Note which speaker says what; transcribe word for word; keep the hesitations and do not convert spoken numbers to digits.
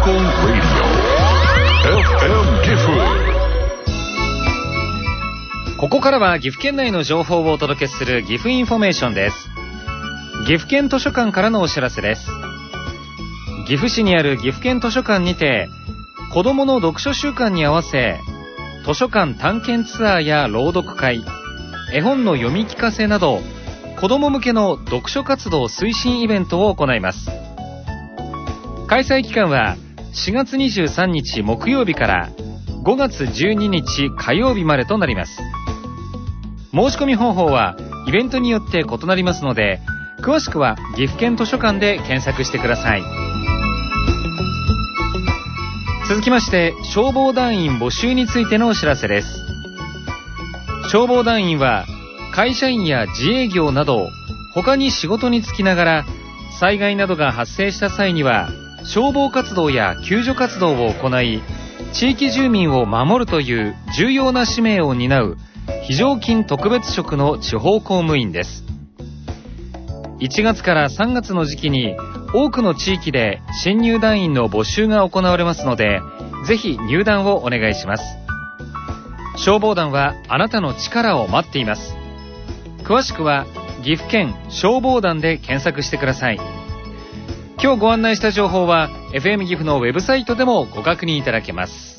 Speaker 1: コンラディオ エフエム 岐阜。
Speaker 2: ここからは岐阜県内の情報をお届けする岐阜インフォメーションです。岐阜県図書館からのお知らせです。岐阜市にある岐阜県図書館にて、子どもの読書週間に合わせ図書館探検ツアーや朗読会、絵本の読み聞かせなど子ども向けの読書活動推進イベントを行います。開催期間はしがつにじゅうさんにち木曜日からごがつじゅうににち火曜日までとなります。申し込み方法はイベントによって異なりますので、詳しくは岐阜県図書館で検索してください。続きまして、消防団員募集についてのお知らせです。消防団員は会社員や自営業など他に仕事に就きながら災害などが発生した際には消防活動や救助活動を行い、地域住民を守るという重要な使命を担う非常勤特別職の地方公務員です。いちがつからさんがつの時期に多くの地域で新入団員の募集が行われますので、ぜひ入団をお願いします。消防団はあなたの力を待っています。詳しくは岐阜県消防団で検索してください。今日ご案内した情報は エフエム 岐阜のウェブサイトでもご確認いただけます。